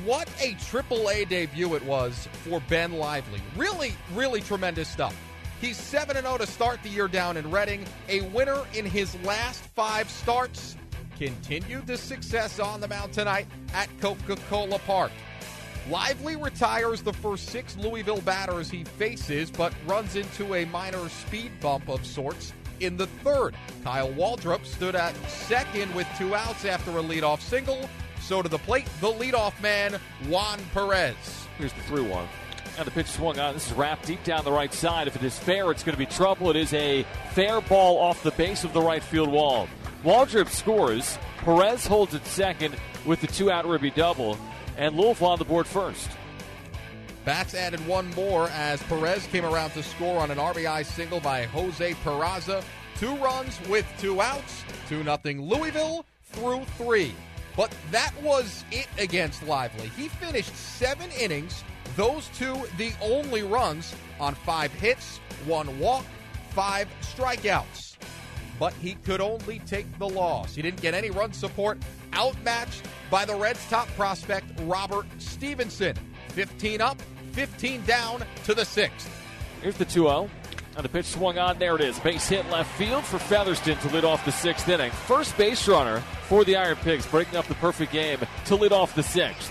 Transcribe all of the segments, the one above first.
what a Triple-A debut it was for Ben Lively. Really, really tremendous stuff. He's 7-0 to start the year down in Reading, a winner in his last 5 starts. Continued the success on the mound tonight at Coca-Cola Park. Lively retires the first 6 Louisville batters he faces, but runs into a minor speed bump of sorts in the 3rd. Kyle Waldrop stood at second with 2 outs after a leadoff single. So to the plate, the leadoff man, Juan Perez. Here's the 3-1. And the pitch swung on. This is wrapped deep down the right side. If it is fair, it's going to be trouble. It is a fair ball off the base of the right field wall. Waldrop scores. Perez holds at second with the 2-out Ribby double. And Louisville on the board first. Bats added 1 more as Perez came around to score on an RBI single by Jose Peraza. 2 runs with 2 outs. 2-0 Louisville through 3. But that was it against Lively. He finished 7 innings, those 2 the only runs on 5 hits, 1 walk, 5 strikeouts. But he could only take the loss. He didn't get any run support, outmatched by the Reds' top prospect, Robert Stevenson. 15 up, 15 down to the 6th. Here's the 2-0. And the pitch swung on. There it is. Base hit left field for Featherston to lead off the 6th inning. First base runner for the Iron Pigs, breaking up the perfect game to lead off the 6th.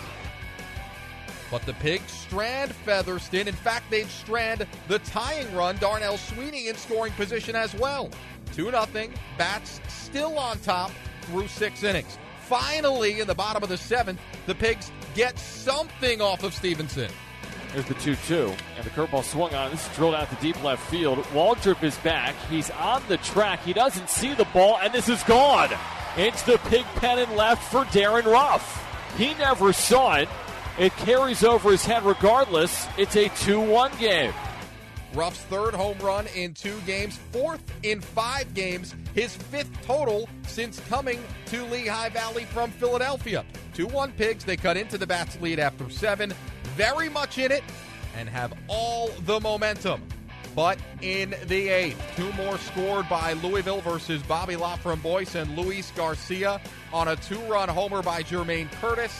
But the Pigs strand Featherston. In fact, they'd strand the tying run, Darnell Sweeney, in scoring position as well. 2-0. Bats still on top through 6 innings. Finally, in the bottom of the 7th, the Pigs get something off of Stevenson. There's the 2-2, and the curveball swung on. This is drilled out to deep left field. Waldrop is back. He's on the track. He doesn't see the ball, and this is gone. It's the pig pen and left for Darren Ruff. He never saw it. It carries over his head regardless. It's a 2-1 game. Ruff's 3rd home run in 2 games, 4th in 5 games, his 5th total since coming to Lehigh Valley from Philadelphia. 2-1 Pigs. They cut into the Bats' lead after 7. Very much in it and have all the momentum. But in the 8th, 2 more scored by Louisville versus Bobby Laframboise and Luis Garcia on a 2-run homer by Jermaine Curtis.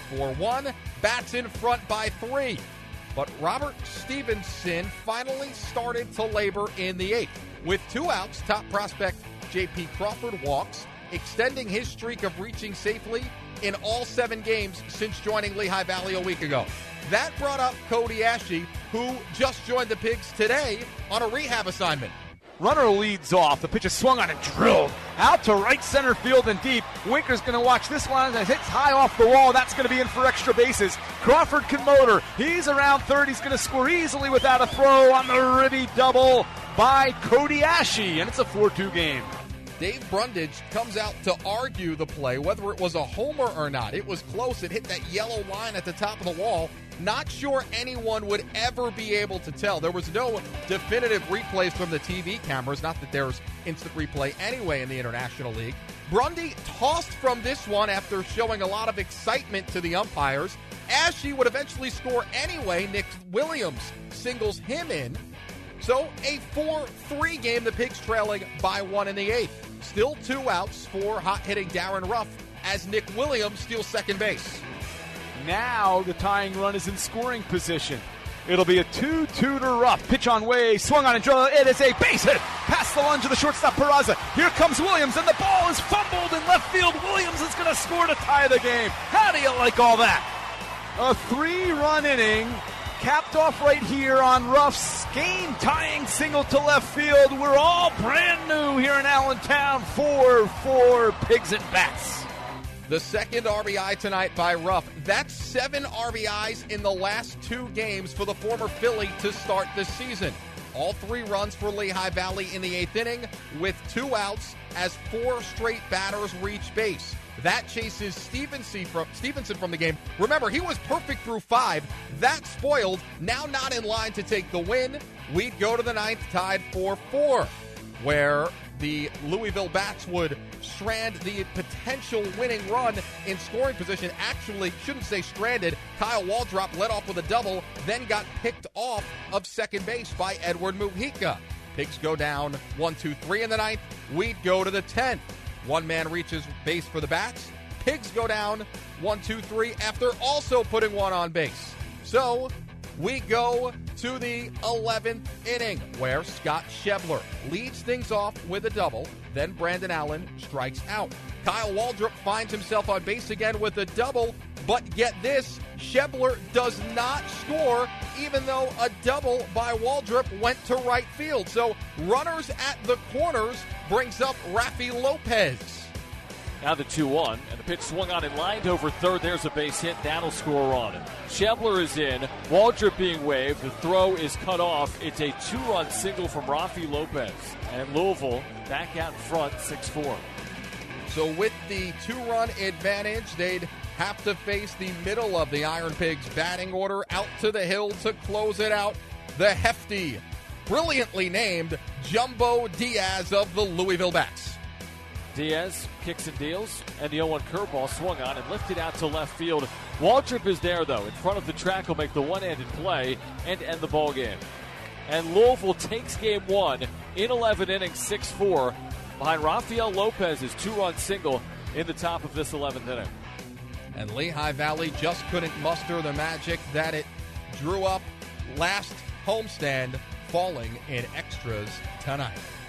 4-1, Bats in front by 3. But Robert Stevenson finally started to labor in the 8th. With 2 outs, top prospect J.P. Crawford walks, extending his streak of reaching safely in all 7 games since joining Lehigh Valley a week ago. That brought up Cody Ashe, who just joined the Pigs today on a rehab assignment. Runner leads off. The pitch is swung on and drilled out to right center field and deep. Winker's going to watch this one as it hits high off the wall. That's going to be in for extra bases. Crawford can motor. He's around third. He's going to score easily without a throw on the Ribby double by Cody Ashe, and it's a 4-2 game. Dave Brundage comes out to argue the play, whether it was a homer or not. It was close. It hit that yellow line at the top of the wall. Not sure anyone would ever be able to tell. There was no definitive replays from the TV cameras, not that there's instant replay anyway in the International League. Brundy tossed from this one after showing a lot of excitement to the umpires. Ashe would eventually score anyway. Nick Williams singles him in. So a 4-3 game, the Pigs trailing by 1 in the 8th. Still 2 outs for hot-hitting Darren Ruff as Nick Williams steals second base. Now the tying run is in scoring position. It'll be a 2-2 to Ruff. Pitch on way, swung on and drilled. It is a base hit. Past the lunge of the shortstop Peraza. Here comes Williams, and the ball is fumbled in left field. Williams is going to score to tie the game. How do you like all that? A 3-run inning. Capped off right here on Ruff's game-tying single to left field. We're all brand new here in Allentown for Pigs and Bats. The second RBI tonight by Ruff. That's 7 RBIs in the last 2 games for the former Philly to start the season. All 3 runs for Lehigh Valley in the 8th inning with 2 outs as 4 straight batters reach base. That chases Stevenson from the game. Remember, he was perfect through 5. That spoiled. Now not in line to take the win. We'd go to the 9th tied 4-4, where the Louisville Bats would strand the potential winning run in scoring position. Actually, shouldn't say stranded. Kyle Waldrop led off with a double, then got picked off of second base by Edward Mujica. Pigs go down 1-2-3 in the 9th. We'd go to the 10th. One man reaches base for the Bats. Pigs go down 1-2-3 after also putting one on base. So we go to the 11th inning where Scott Schebler leads things off with a double. Then Brandon Allen strikes out. Kyle Waldrop finds himself on base again with a double, but get this, Schebler does not score even though a double by Waldrop went to right field. So runners at the corners brings up Rafi Lopez. Now the 2-1, and the pitch swung on and lined over third. There's a base hit. That'll score a run. Schebler is in. Waldrop being waved. The throw is cut off. It's a 2-run single from Rafi Lopez. And Louisville back out in front, 6-4. So with the 2-run advantage, they'd have to face the middle of the Iron Pigs batting order. Out to the hill to close it out, the hefty, brilliantly named Jumbo Diaz of the Louisville Bats. Diaz kicks and deals, and the 0-1 curveball swung on and lifted out to left field. Waldrop is there, though. In front of the track, will make the one-handed play and end the ball game. And Louisville takes game one in 11 innings, 6-4, behind Rafael Lopez's 2-run single in the top of this 11th inning. And Lehigh Valley just couldn't muster the magic that it drew up last homestand, falling in extras tonight.